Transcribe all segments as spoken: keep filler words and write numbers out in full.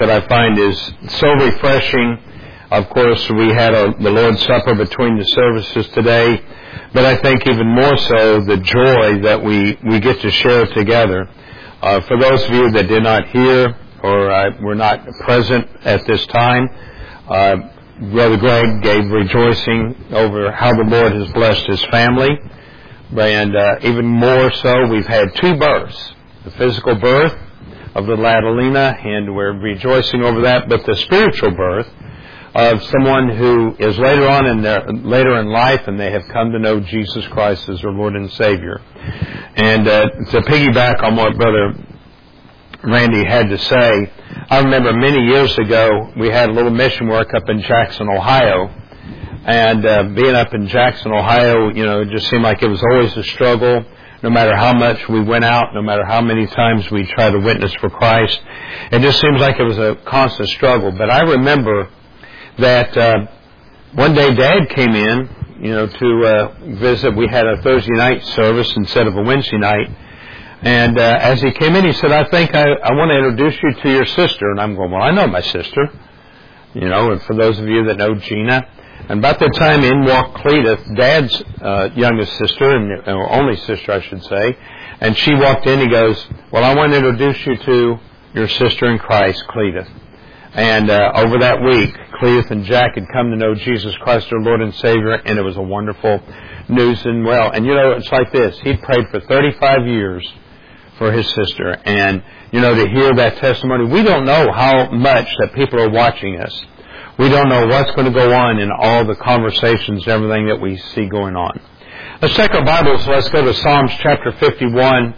that I find is so refreshing. Of course, we had a, the Lord's Supper between the services today, but I think even more so the joy that we, we get to share together. Uh, for those of you that did not hear or uh, were not present at this time, uh, Brother Greg gave rejoicing over how the Lord has blessed his family. And uh, even more so, we've had two births, the physical birth of little Adelina, and we're rejoicing over that, but the spiritual birth of someone who is later on in their, later in life, and they have come to know Jesus Christ as their Lord and Savior. And uh, to piggyback on what Brother Randy had to say, I remember many years ago we had a little mission work up in Jackson, Ohio, and uh, being up in Jackson, Ohio, you know, it just seemed like it was always a struggle. No matter how much we went out, no matter how many times we tried to witness for Christ, it just seems like it was a constant struggle. But I remember that uh, one day Dad came in, you know, to uh, visit. We had a Thursday night service instead of a Wednesday night. And uh, as he came in, he said, I think I, I want to introduce you to your sister. And I'm going, well, I know my sister. You know, and for those of you that know Gina. And about that time in walked Cletus, Dad's uh, youngest sister, and or only sister, I should say. And she walked in, he goes, well, I want to introduce you to your sister in Christ, Cletus. And uh, over that week, Cletus and Jack had come to know Jesus Christ, their Lord and Savior, and it was a wonderful news and well. And, you know, it's like this. He prayed for thirty-five years for his sister. And, you know, to hear that testimony, we don't know how much that people are watching us. We don't know what's going to go on in all the conversations and everything that we see going on. Let's take our Bibles. Let's go to Psalms chapter fifty-one.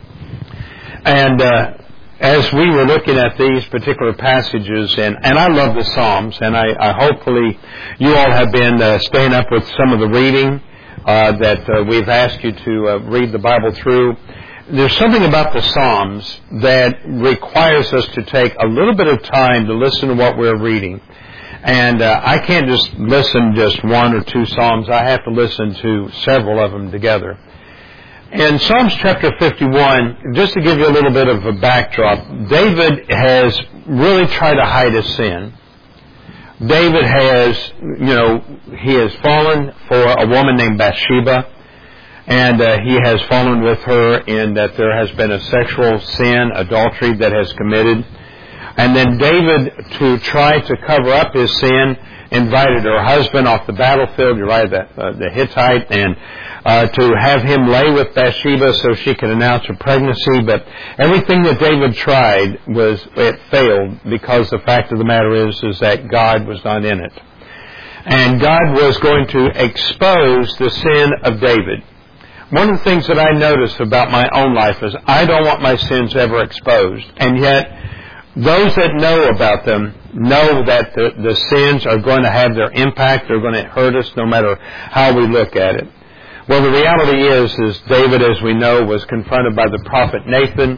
And uh, as we were looking at these particular passages, and, and I love the Psalms, and I, I hopefully you all have been uh, staying up with some of the reading uh, that uh, we've asked you to uh, read the Bible through. There's something about the Psalms that requires us to take a little bit of time to listen to what we're reading. And uh, I can't just listen just one or two Psalms. I have to listen to several of them together. In Psalms chapter fifty-one, just to give you a little bit of a backdrop, David has really tried to hide his sin. David has, you know, he has fallen for a woman named Bathsheba, and uh, he has fallen with her in that there has been a sexual sin, adultery that has committed. And then David, to try to cover up his sin, invited her husband off the battlefield, Uriah the, uh, the Hittite, and uh, to have him lay with Bathsheba so she could announce her pregnancy. But everything that David tried, was it failed, because the fact of the matter is, is that God was not in it. And God was going to expose the sin of David. One of the things that I notice about my own life is I don't want my sins ever exposed. And yet, those that know about them know that the, the sins are going to have their impact. They're going to hurt us no matter how we look at it. Well, the reality is, is David, as we know, was confronted by the prophet Nathan,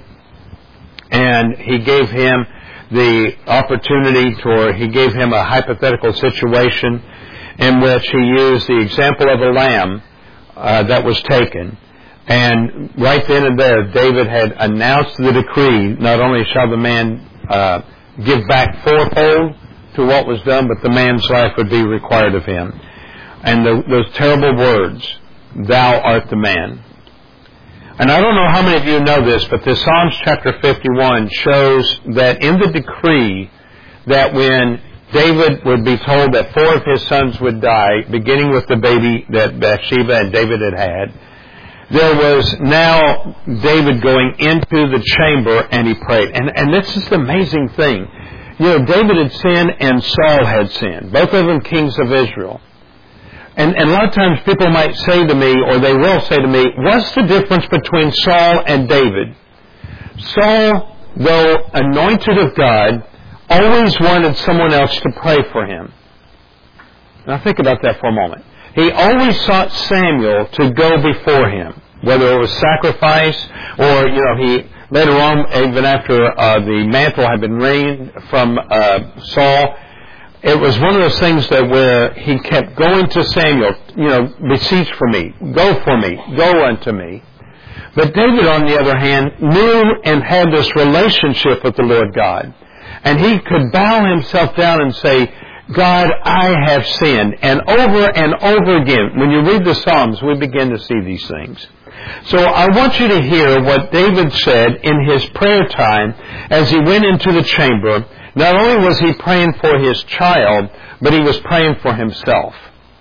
and he gave him the opportunity to, or he gave him a hypothetical situation in which he used the example of a lamb uh, that was taken. And right then and there, David had announced the decree, not only shall the man Uh, give back fourfold to what was done, but the man's life would be required of him. And the, those terrible words, thou art the man. And I don't know how many of you know this, but the Psalms chapter fifty-one shows that in the decree that when David would be told that four of his sons would die, beginning with the baby that Bathsheba and David had had, there was now David going into the chamber and he prayed. And, and this is the amazing thing. You know, David had sinned and Saul had sinned. Both of them kings of Israel. And, and a lot of times people might say to me, or they will say to me, what's the difference between Saul and David? Saul, though anointed of God, always wanted someone else to pray for him. Now think about that for a moment. He always sought Samuel to go before him, whether it was sacrifice or, you know, he later on, even after uh, the mantle had been rained from uh, Saul, it was one of those things that where he kept going to Samuel, you know, beseech for me, go for me, go unto me. But David, on the other hand, knew and had this relationship with the Lord God. And he could bow himself down and say, God, I have sinned. And over and over again, when you read the Psalms, we begin to see these things. So I want you to hear what David said in his prayer time as he went into the chamber. Not only was he praying for his child, but he was praying for himself.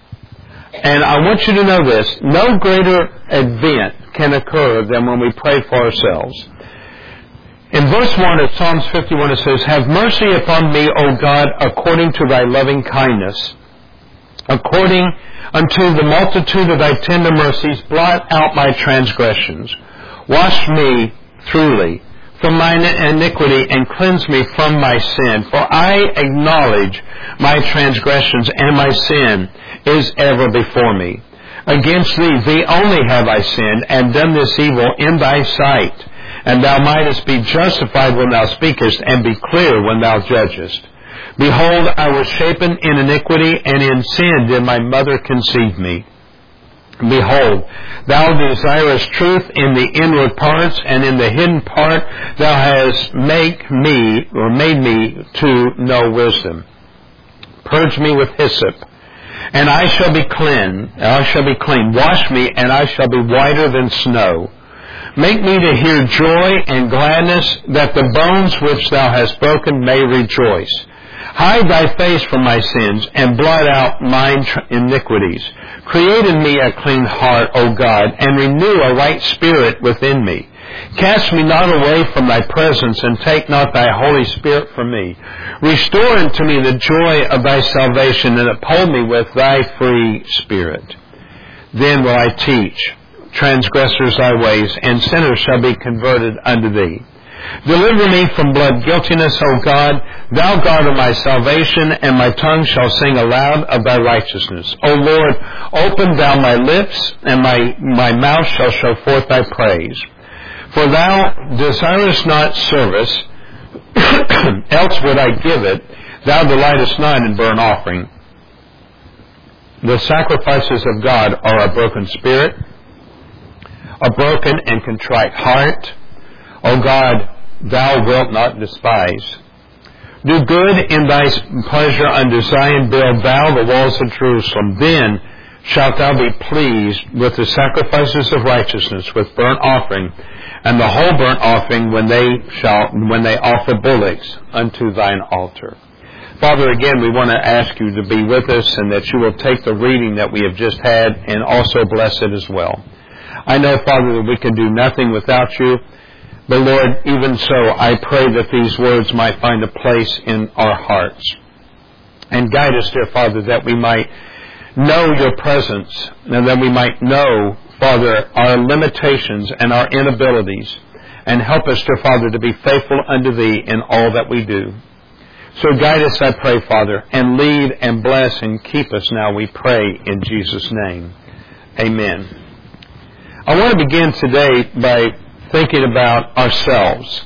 And I want you to know this. No greater event can occur than when we pray for ourselves. In verse one of Psalms fifty-one it says, Have mercy upon me, O God, according to thy loving kindness. According unto the multitude of thy tender mercies, blot out my transgressions. Wash me truly from mine iniquity and cleanse me from my sin. For I acknowledge my transgressions, and my sin is ever before me. Against thee, thee only have I sinned, and done this evil in thy sight. And thou mightest be justified when thou speakest, and be clear when thou judgest. Behold, I was shapen in iniquity, and in sin did my mother conceive me. Behold, thou desirest truth in the inward parts, and in the hidden part thou hast made me, or made me to know wisdom. Purge me with hyssop, and I shall be clean. I shall be clean. Wash me, and I shall be whiter than snow. Make me to hear joy and gladness, that the bones which thou hast broken may rejoice. Hide thy face from my sins, and blot out mine iniquities. Create in me a clean heart, O God, and renew a right spirit within me. Cast me not away from thy presence, and take not thy Holy Spirit from me. Restore unto me the joy of thy salvation, and uphold me with thy free spirit. Then will I teach transgressors thy ways, and sinners shall be converted unto thee. Deliver me from blood guiltiness, O God, thou God of my salvation, and my tongue shall sing aloud of thy righteousness. O Lord, open thou my lips, and my, my mouth shall show forth thy praise. For thou desirest not service, else would I give it. Thou delightest not in burnt offering. The sacrifices of God are a broken spirit, a broken and contrite heart. O God, thou wilt not despise. Do good in thy pleasure unto Zion. Build thou the walls of Jerusalem. Then shalt thou be pleased with the sacrifices of righteousness, with burnt offering, and the whole burnt offering when they shall when they offer bullocks unto thine altar. Father, again, we want to ask you to be with us, and that you will take the reading that we have just had and also bless it as well. I know, Father, that we can do nothing without you. But Lord, even so, I pray that these words might find a place in our hearts. And guide us, dear Father, that we might know your presence, and that we might know, Father, our limitations and our inabilities. And help us, dear Father, to be faithful unto thee in all that we do. So guide us, I pray, Father, and lead and bless and keep us now, we pray, in Jesus' name. Amen. I want to begin today by thinking about ourselves.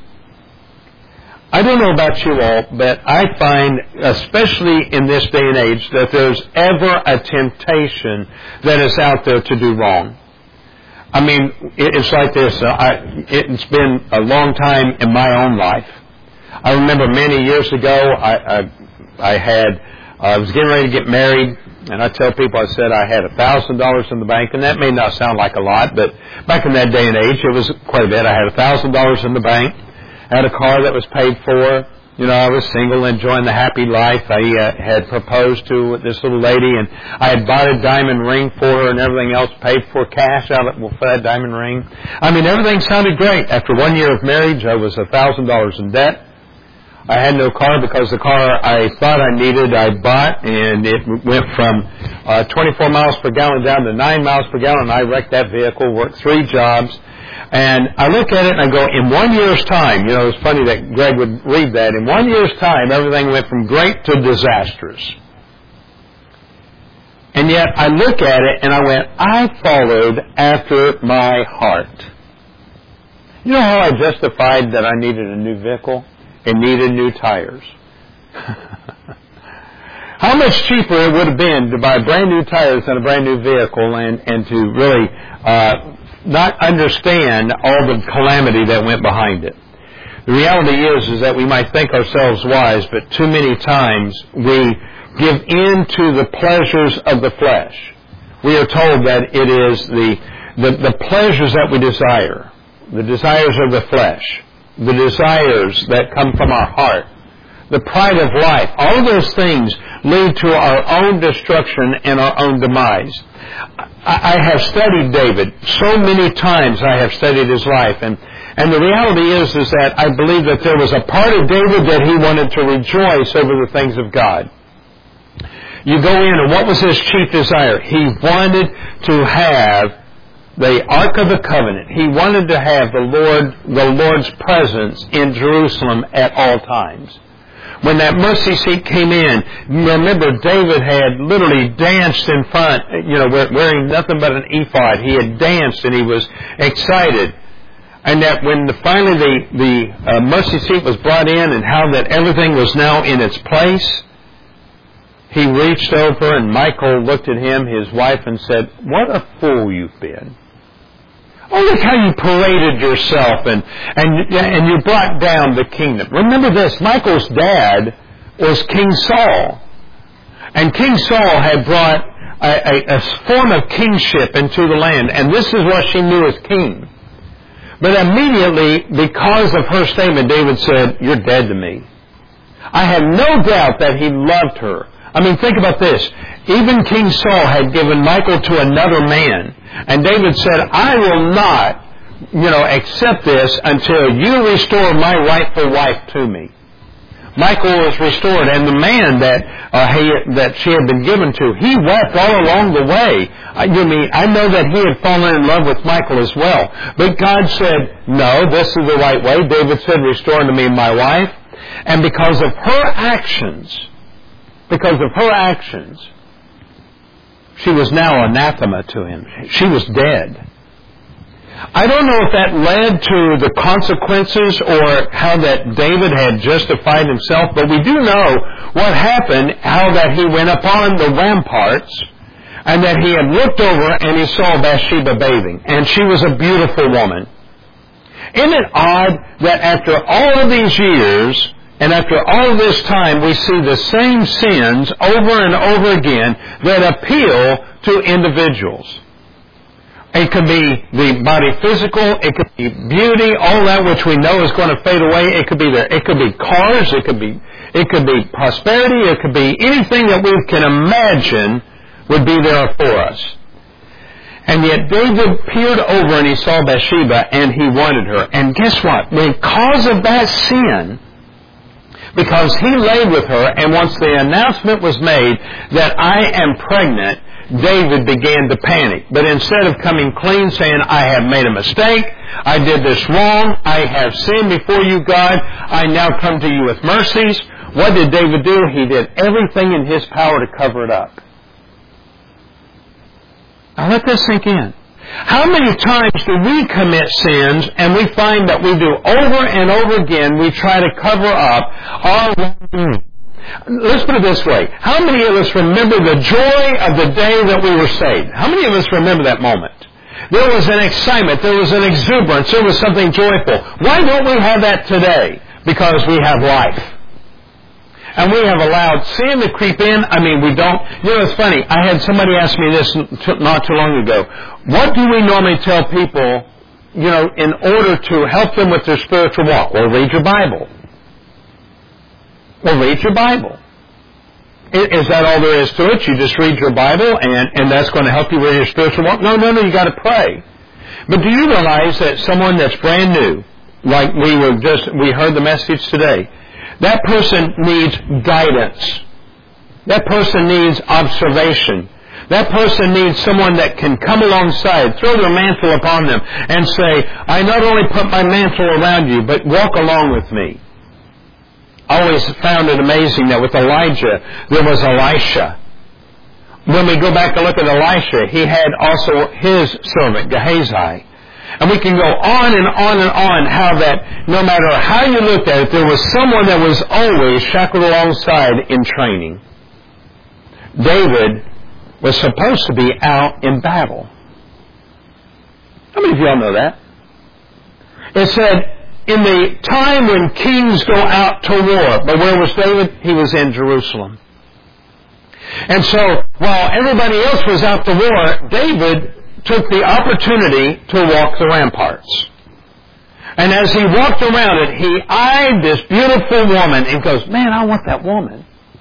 I don't know about you all, but I find, especially in this day and age, that there's ever a temptation that is out there to do wrong. I mean, it's like this. I, it's been a long time in my own life. I remember many years ago, I, I, I had, I was getting ready to get married. And I tell people, I said I had a thousand dollars in the bank, and that may not sound like a lot, but back in that day and age, it was quite a bit. I had a thousand dollars in the bank, I had a car that was paid for. You know, I was single, enjoying the happy life. I uh, had proposed to this little lady, and I had bought a diamond ring for her, and everything else paid for cash out of for that diamond ring. I mean, everything sounded great. After one year of marriage, I was a thousand dollars in debt. I had no car because the car I thought I needed, I bought, and it went from uh, twenty-four miles per gallon down to nine miles per gallon. I wrecked that vehicle, worked three jobs, and I look at it and I go, in one year's time, you know, it's funny that Greg would read that, in one year's time, everything went from great to disastrous. And yet I look at it and I went, I followed after my heart. You know how I justified that I needed a new vehicle? It needed new tires. How much cheaper it would have been to buy brand new tires than a brand new vehicle, and, and to really uh, not understand all the calamity that went behind it. The reality is, is that we might think ourselves wise, but too many times we give in to the pleasures of the flesh. We are told that it is the, the, the pleasures that we desire, the desires of the flesh, the desires that come from our heart, the pride of life. All of those things lead to our own destruction and our own demise. I have studied David. So many times I have studied his life. And, and the reality is, is that I believe that there was a part of David that he wanted to rejoice over the things of God. You go in, and what was his chief desire? He wanted to have the Ark of the Covenant. He wanted to have the Lord, the Lord's presence in Jerusalem at all times. When that mercy seat came in, remember David had literally danced in front, you know, wearing nothing but an ephod. He had danced and he was excited. And that when the, finally the, the uh, mercy seat was brought in and how that everything was now in its place, he reached over and Michal looked at him, his wife, and said, "What a fool you've been. Oh, look how you paraded yourself and, and, and you brought down the kingdom." Remember this, Michal's dad was King Saul. And King Saul had brought a, a, a form of kingship into the land. And this is what she knew as king. But immediately, because of her statement, David said, "You're dead to me." I have no doubt that he loved her. I mean, think about this. Even King Saul had given Michal to another man. And David said, "I will not, you know, accept this until you restore my rightful wife to me." Michal was restored, and the man that uh, he, that she had been given to, he wept all along the way. I, you mean, I know that he had fallen in love with Michal as well. But God said, "No, this is the right way." David said, "Restore unto me my wife." And because of her actions, because of her actions, she was now anathema to him. She was dead. I don't know if that led to the consequences or how that David had justified himself, but we do know what happened, how that he went upon the ramparts and that he had looked over and he saw Bathsheba bathing. And she was a beautiful woman. Isn't it odd that after all of these years and after all of this time, we see the same sins over and over again that appeal to individuals? It could be the body physical, it could be beauty, all that which we know is going to fade away. It could be the, it could be cars, it could be, it could be prosperity, it could be anything that we can imagine would be there for us. And yet David peered over and he saw Bathsheba and he wanted her. And guess what? Because of that sin, because he laid with her, and once the announcement was made that I am pregnant, David began to panic. But instead of coming clean, saying, "I have made a mistake, I did this wrong, I have sinned before you, God, I now come to you with mercies," what did David do? He did everything in his power to cover it up. Now let this sink in. How many times do we commit sins and we find that we do over and over again, we try to cover up our wrongdoing? Let's put it this way. How many of us remember the joy of the day that we were saved? How many of us remember that moment? There was an excitement. There was an exuberance. There was something joyful. Why don't we have that today? Because we have life. And we have allowed sin to creep in. I mean, we don't. You know, it's funny. I had somebody ask me this not too long ago. What do we normally tell people, you know, in order to help them with their spiritual walk? Well, read your Bible. Well, read your Bible. Is that all there is to it? You just read your Bible and, and that's going to help you with your spiritual walk? No, no, no, you got to pray. But do you realize that someone that's brand new, like we were just, we heard the message today, that person needs guidance. That person needs observation. That person needs someone that can come alongside, throw their mantle upon them, and say, "I not only put my mantle around you, but walk along with me." I always found it amazing that with Elijah, there was Elisha. When we go back and look at Elisha, he had also his servant, Gehazi. And we can go on and on and on how that no matter how you looked at it, there was someone that was always shackled alongside in training. David was supposed to be out in battle. How many of y'all know that? It said in the time when kings go out to war. But where was David? He was in Jerusalem. And so, while everybody else was out to war, David took the opportunity to walk the ramparts. And as he walked around it, he eyed this beautiful woman and goes, man, I want that woman.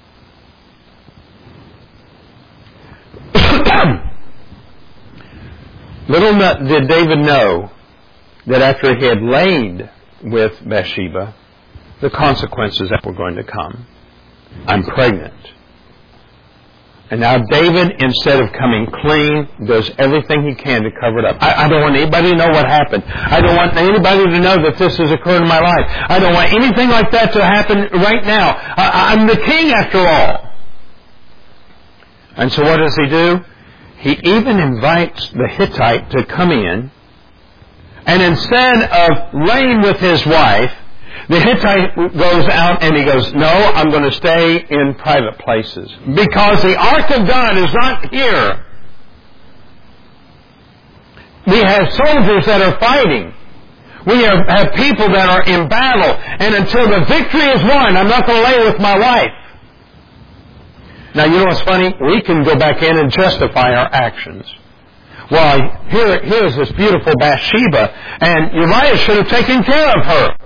Little did David know that after he had laid with Bathsheba, the consequences that were going to come. I'm pregnant. And now David, instead of coming clean, does everything he can to cover it up. I, I don't want anybody to know what happened. I don't want anybody to know that this has occurred in my life. I don't want anything like that to happen right now. I, I'm the king after all. And so what does he do? He even invites the Hittite to come in, and instead of laying with his wife, the Hittite goes out and he goes, no, I'm going to stay in private places. Because the Ark of God is not here. We have soldiers that are fighting. We have, have people that are in battle. And until the victory is won, I'm not going to lay with my wife. Now, you know what's funny? We can go back in and justify our actions. Well, here, here's this beautiful Bathsheba, and Uriah should have taken care of her.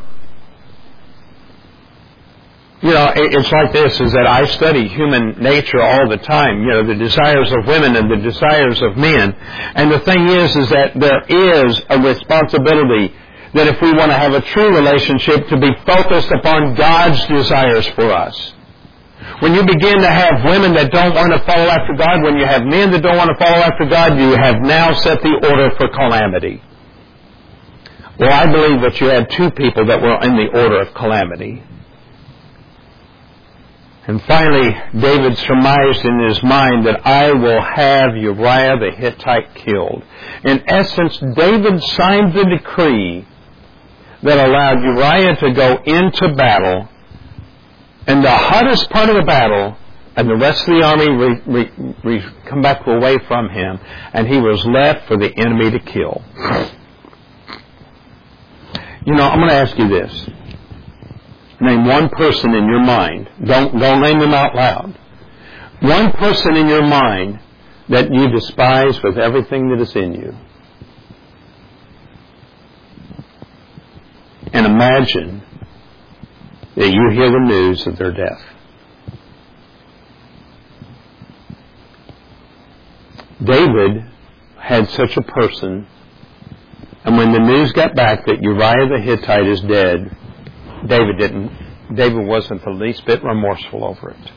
You know, it's like this, is that I study human nature all the time, you know, the desires of women and the desires of men. And the thing is, is that there is a responsibility that if we want to have a true relationship, to be focused upon God's desires for us. When you begin to have women that don't want to follow after God, when you have men that don't want to follow after God, you have now set the order for calamity. Well, I believe that you had two people that were in the order of calamity. And finally, David surmised in his mind that I will have Uriah the Hittite killed. In essence, David signed the decree that allowed Uriah to go into battle, and the hottest part of the battle, and the rest of the army re, re, re, come back away from him, and he was left for the enemy to kill. You know, I'm going to ask you this. Name one person in your mind. Don't, don't name them out loud. One person in your mind that you despise with everything that is in you. And imagine that you hear the news of their death. David had such a person, and when the news got back that Uriah the Hittite is dead, David didn't, David wasn't the least bit remorseful over it.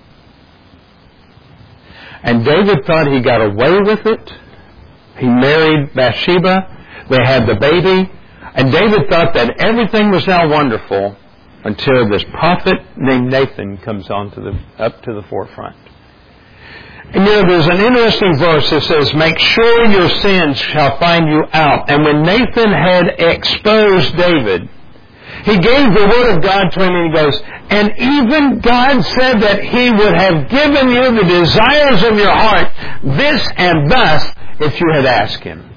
And David thought he got away with it. He married Bathsheba. They had the baby. And David thought that everything was now wonderful until this prophet named Nathan comes on to the, up to the forefront. And you know, there's an interesting verse that says, make sure your sins shall find you out. And when Nathan had exposed David, he gave the word of God to him, and he goes, and even God said that he would have given you the desires of your heart, this and thus, if you had asked him.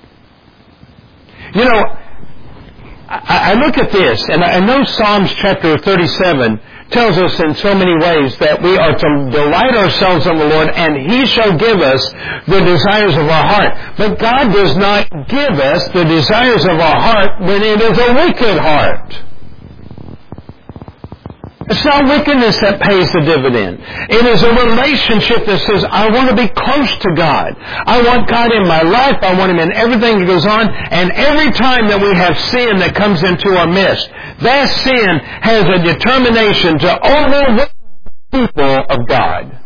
You know, I, I look at this, and I know Psalms chapter thirty-seven tells us in so many ways that we are to delight ourselves in the Lord, and He shall give us the desires of our heart. But God does not give us the desires of our heart when it is a wicked heart. It's not wickedness that pays the dividend. It is a relationship that says, I want to be close to God. I want God in my life. I want Him in everything that goes on. And every time that we have sin that comes into our midst, that sin has a determination to overwhelm the people of God.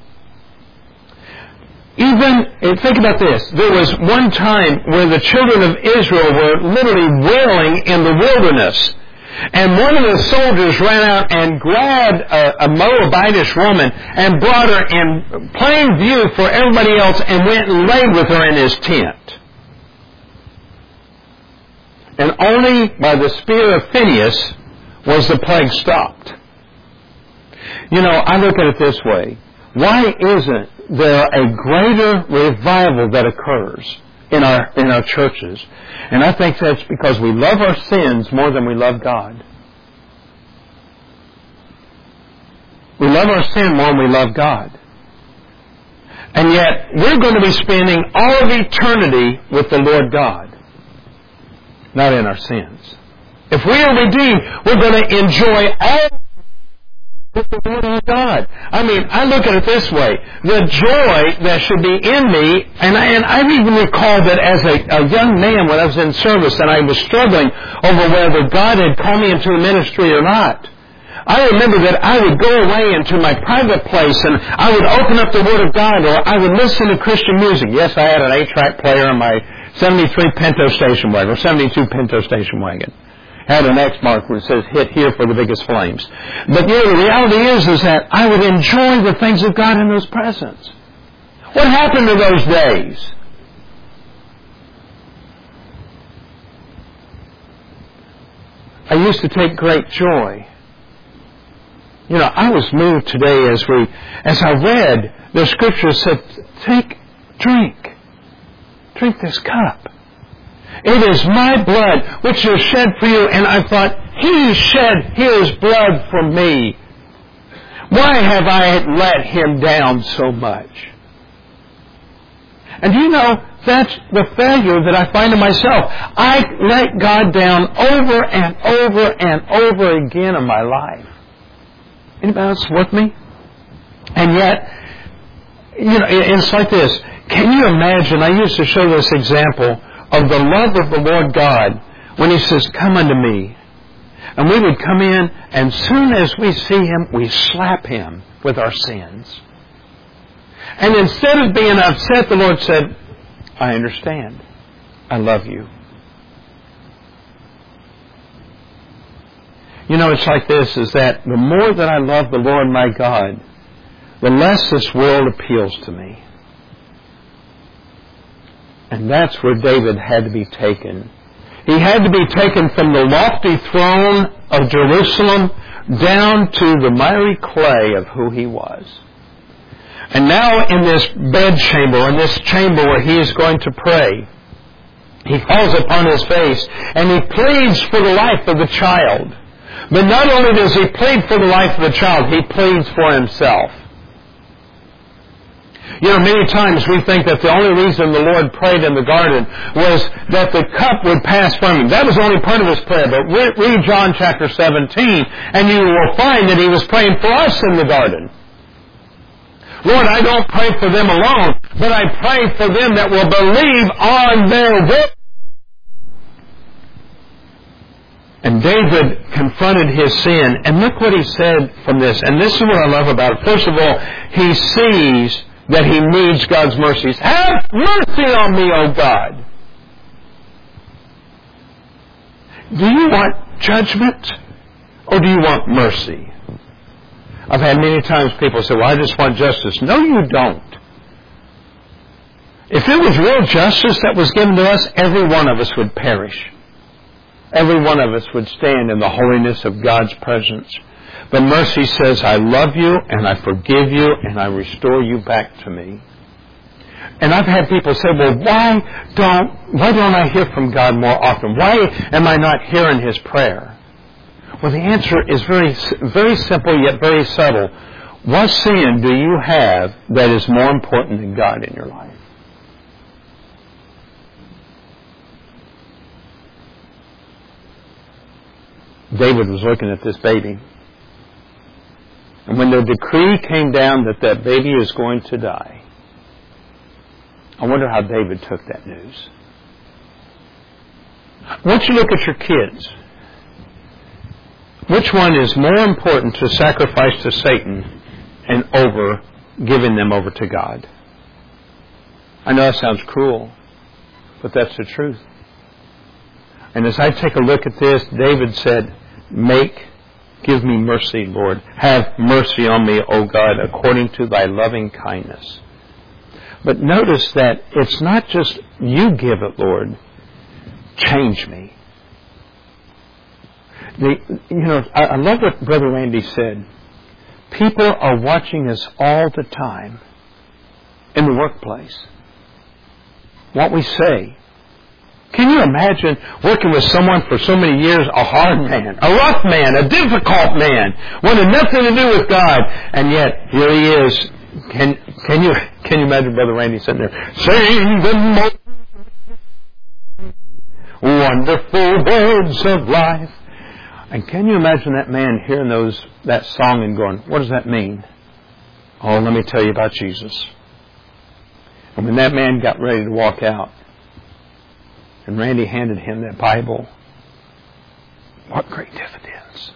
Even, think about this, there was one time where the children of Israel were literally wailing in the wilderness. And one of the soldiers ran out and grabbed a, a Moabitish woman and brought her in plain view for everybody else and went and laid with her in his tent. And only by the spear of Phinehas was the plague stopped. You know, I look at it this way. Why isn't there a greater revival that occurs in our in our churches. And I think that's because we love our sins more than we love God. We love our sin more than we love God. And yet, we're going to be spending all of eternity with the Lord God, not in our sins. If we are redeemed, we're going to enjoy all with the Lord our God. I mean, I look at it this way. The joy that should be in me, and I, and I even recall that as a, a young man when I was in service and I was struggling over whether God had called me into the ministry or not. I remember that I would go away into my private place and I would open up the Word of God, or I would listen to Christian music. Yes, I had an eight-track player in my seventy-three Pinto station wagon, or seventy-two Pinto station wagon. Had an X mark where it says, hit here for the biggest flames. But you know, the reality is, is that I would enjoy the things of God in those presents. What happened to those days? I used to take great joy. You know, I was moved today as we, as I read, the scripture said, take, drink, drink this cup. It is my blood which is shed for you. And I thought, He shed His blood for me. Why have I let Him down so much? And do you know, that's the failure that I find in myself. I let God down over and over and over again in my life. Anybody else with me? And yet, you know, it's like this. Can you imagine, I used to show this example of the love of the Lord God when He says, come unto me. And we would come in, and soon as we see Him, we slap Him with our sins. And instead of being upset, the Lord said, I understand. I love you. You know, it's like this, is that the more that I love the Lord my God, the less this world appeals to me. And that's where David had to be taken. He had to be taken from the lofty throne of Jerusalem down to the miry clay of who he was. And now in this bedchamber, in this chamber where he is going to pray, he falls upon his face and he pleads for the life of the child. But not only does he plead for the life of the child, he pleads for himself. You know, many times we think that the only reason the Lord prayed in the garden was that the cup would pass from him. That was only part of his prayer. But read John chapter seventeen, and you will find that he was praying for us in the garden. Lord, I don't pray for them alone, but I pray for them that will believe on their word. And David confronted his sin, and look what he said from this. And this is what I love about it. First of all, he sees that he needs God's mercies. Have mercy on me, O God. Do you want judgment or do you want mercy? I've had many times people say, well, I just want justice. No, you don't. If it was real justice that was given to us, every one of us would perish. Every one of us would stand in the holiness of God's presence. But mercy says, I love you and I forgive you and I restore you back to me. And I've had people say, well, why don't, why don't I hear from God more often? Why am I not hearing His prayer? Well, the answer is very, very simple yet very subtle. What sin do you have that is more important than God in your life? David was looking at this baby. And when the decree came down that that baby is going to die, I wonder how David took that news. Once you look at your kids, which one is more important to sacrifice to Satan and over giving them over to God? I know that sounds cruel, but that's the truth. And as I take a look at this, David said, make Give me mercy, Lord. Have mercy on me, O God, according to thy loving kindness. But notice that it's not just you give it, Lord. Change me. The, you know, I, I love what Brother Randy said. People are watching us all the time in the workplace. what we say. Can you imagine working with someone for so many years, a hard man, a rough man, a difficult man, wanted nothing to do with God, and yet here he is. Can can you can you imagine Brother Randy sitting there, sing the most wonderful words of life? And can you imagine that man hearing those that song and going, what does that mean? Oh, let me tell you about Jesus. And when that man got ready to walk out, and Randy handed him that Bible, what great dividends.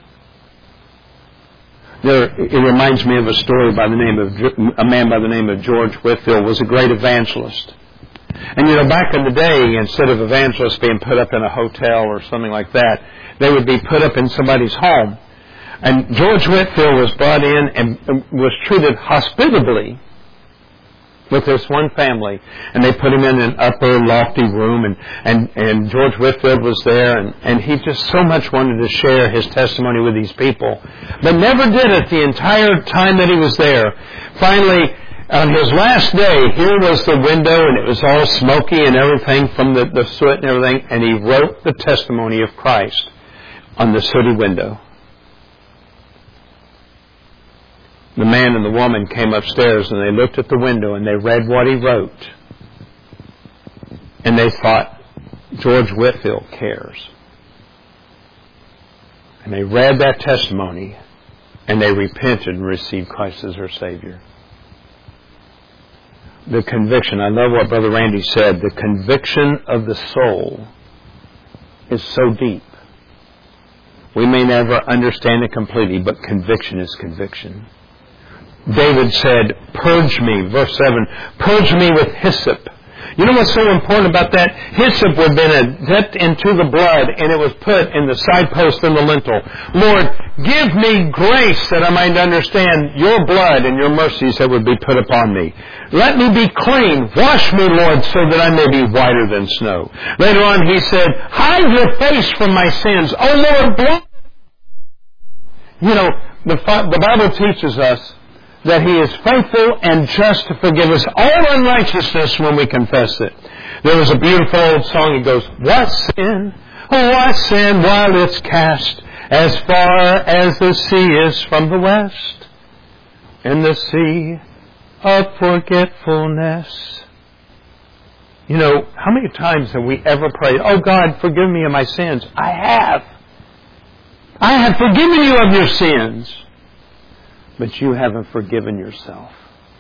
There, it reminds me of a story by the name of, a man by the name of George Whitefield was a great evangelist. And you know, back in the day, instead of evangelists being put up in a hotel or something like that, they would be put up in somebody's home. And George Whitefield was brought in and was treated hospitably with this one family, and they put him in an upper lofty room, and, and, and George Whitefield was there, and, and he just so much wanted to share his testimony with these people, but never did it the entire time that he was there. Finally, on his last day, here was the window, and it was all smoky and everything from the, the soot and everything, and he wrote the testimony of Christ on the sooty window. The man and the woman came upstairs and they looked at the window and they read what he wrote. And they thought, George Whitefield cares. And they read that testimony and they repented and received Christ as their Savior. The conviction, I love what Brother Randy said, the conviction of the soul is so deep. We may never understand it completely, but conviction is conviction. David said, purge me, verse seven, purge me with hyssop. You know what's so important about that? Hyssop would have been dipped into the blood and it was put in the side post and the lintel. Lord, give me grace that I might understand your blood and your mercies that would be put upon me. Let me be clean. Wash me, Lord, so that I may be whiter than snow. Later on he said, hide your face from my sins. Oh Lord, blot. You know, the, the Bible teaches us that He is faithful and just to forgive us all unrighteousness when we confess it. There was a beautiful old song. It goes, what sin, what sin while it's cast as far as the sea is from the west, in the sea of forgetfulness. You know, how many times have we ever prayed, oh God, forgive me of my sins? I have. I have forgiven you of your sins. But you haven't forgiven yourself.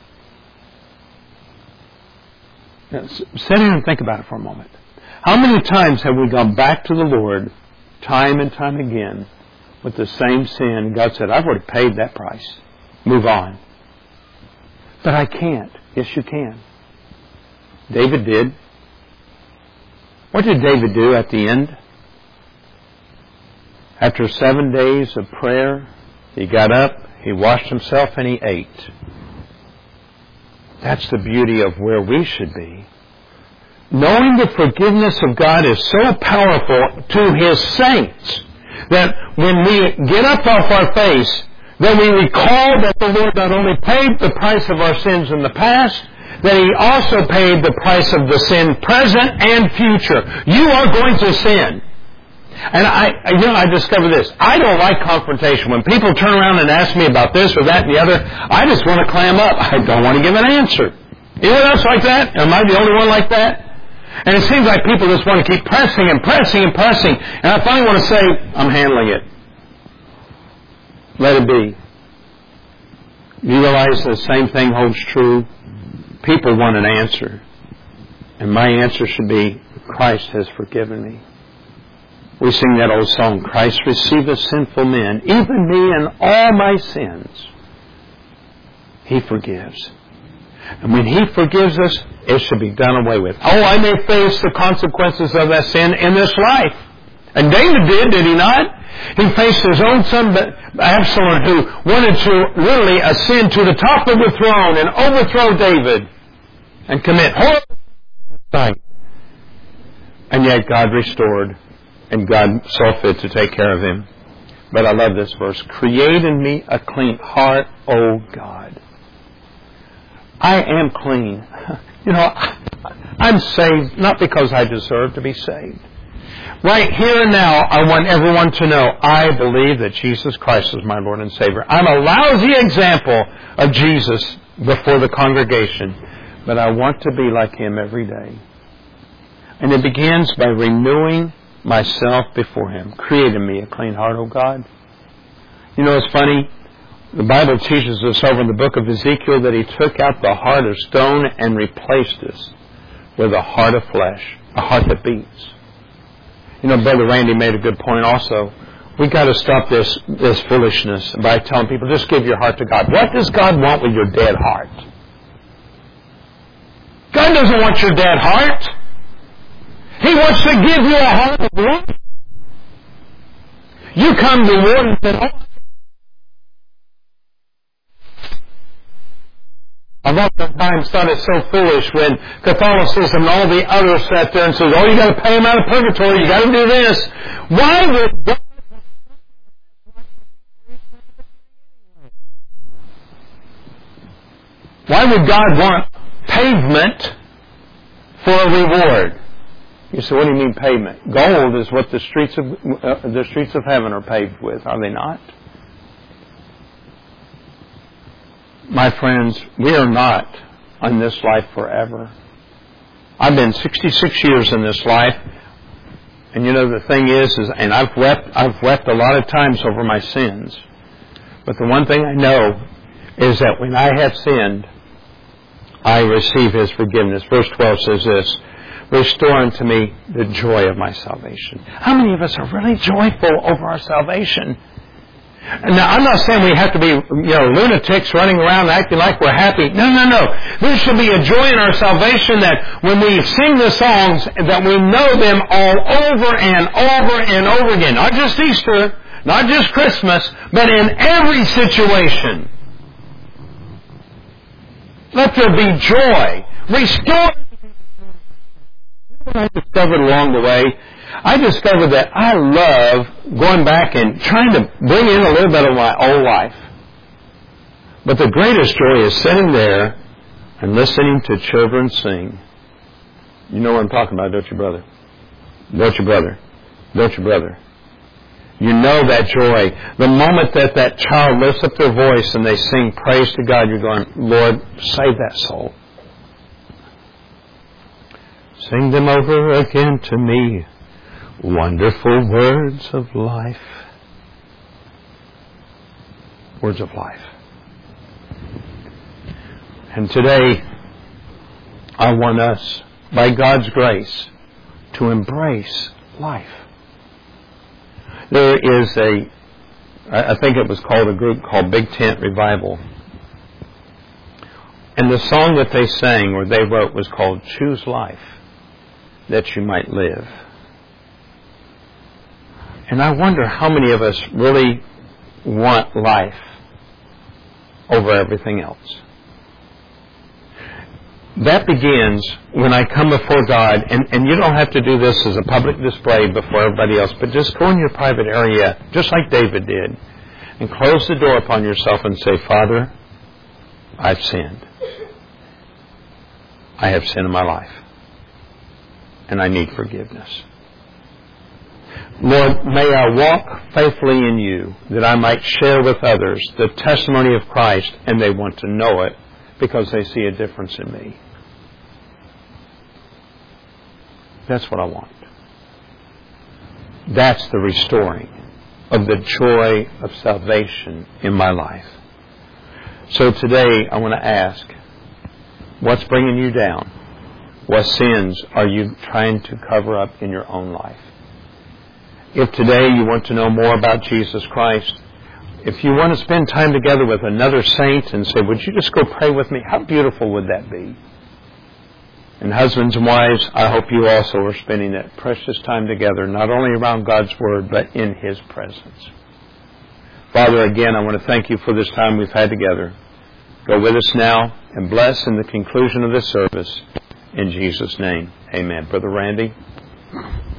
Now, sit in and think about it for a moment. How many times have we gone back to the Lord time and time again with the same sin? God said, I've already paid that price. Move on. But I can't. Yes, you can. David did. What did David do at the end? After seven days of prayer, he got up, he washed himself, and he ate. That's the beauty of where we should be. Knowing the forgiveness of God is so powerful to His saints that when we get up off our face, then we recall that the Lord not only paid the price of our sins in the past, that He also paid the price of the sin present and future. You are going to sin. And I, you know, I discovered this. I don't like confrontation. When people turn around and ask me about this or that and the other, I just want to clam up. I don't want to give an answer. Anyone else like that? Am I the only one like that? And it seems like people just want to keep pressing and pressing and pressing. And I finally want to say, I'm handling it. Let it be. You realize the same thing holds true? People want an answer. And my answer should be, Christ has forgiven me. We sing that old song, Christ receiveth sinful men, even me and all my sins. He forgives. And when He forgives us, it should be done away with. Oh, I may face the consequences of that sin in this life. And David did, did he not? He faced his own son Absalom, who wanted to literally ascend to the top of the throne and overthrow David and commit horrible sin. And yet God restored. And God saw fit to take care of him. But I love this verse. Create in me a clean heart, O God. I am clean. You know, I'm saved not because I deserve to be saved. Right here and now, I want everyone to know I believe that Jesus Christ is my Lord and Savior. I'm a lousy example of Jesus before the congregation, but I want to be like Him every day. And it begins by renewing myself before Him. Create in me a clean heart, O God. You know, it's funny. The Bible teaches us over in the book of Ezekiel that He took out the heart of stone and replaced us with a heart of flesh, a heart that beats. You know, Brother Randy made a good point also. We've got to stop this, this foolishness by telling people, just give your heart to God. What does God want with your dead heart? God doesn't want your dead heart. He wants to give you a heart of life. You come to the Lord and say, oh, I've oftentimes thought it so foolish when Catholicism and all the others sat there and said, oh, you got to pay him out of purgatory, you got to do this. Why would God Why would God want pavement for a reward? You say, what do you mean pavement? Gold is what the streets of uh, the streets of heaven are paved with, are they not? My friends, we are not on this life forever. I've been sixty-six years in this life, and you know the thing is, is and I've wept, I've wept a lot of times over my sins. But the one thing I know is that when I have sinned, I receive His forgiveness. Verse twelve says this, restore unto me the joy of my salvation. How many of us are really joyful over our salvation? Now, I'm not saying we have to be, you know, lunatics running around acting like we're happy. No, no, no. There should be a joy in our salvation that when we sing the songs, that we know them all over and over and over again. Not just Easter, not just Christmas, but in every situation. Let there be joy. Restore. What I discovered along the way, I discovered that I love going back and trying to bring in a little bit of my old life. But the greatest joy is sitting there and listening to children sing. You know what I'm talking about, don't you, brother? Don't you, brother? Don't you, brother? You know that joy. The moment that that child lifts up their voice and they sing praise to God, you're going, Lord, save that soul. Sing them over again to me. Wonderful words of life. Words of life. And today, I want us, by God's grace, to embrace life. There is a, I think it was called a group called Big Tent Revival. And the song that they sang or they wrote was called Choose Life, that you might live. And I wonder how many of us really want life over everything else. That begins when I come before God, and, and you don't have to do this as a public display before everybody else, but just go in your private area, just like David did, and close the door upon yourself and say, Father, I've sinned. I have sin in my life, and I need forgiveness. Lord, may I walk faithfully in you, that I might share with others the testimony of Christ, and they want to know it because they see a difference in me. That's what I want. That's the restoring of the joy of salvation in my life. So today I want to ask, what's bringing you down? What sins are you trying to cover up in your own life? If today you want to know more about Jesus Christ, if you want to spend time together with another saint and say, would you just go pray with me? How beautiful would that be? And husbands and wives, I hope you also are spending that precious time together, not only around God's Word, but in His presence. Father, again, I want to thank you for this time we've had together. Go with us now and bless in the conclusion of this service. In Jesus' name, amen. Brother Randy.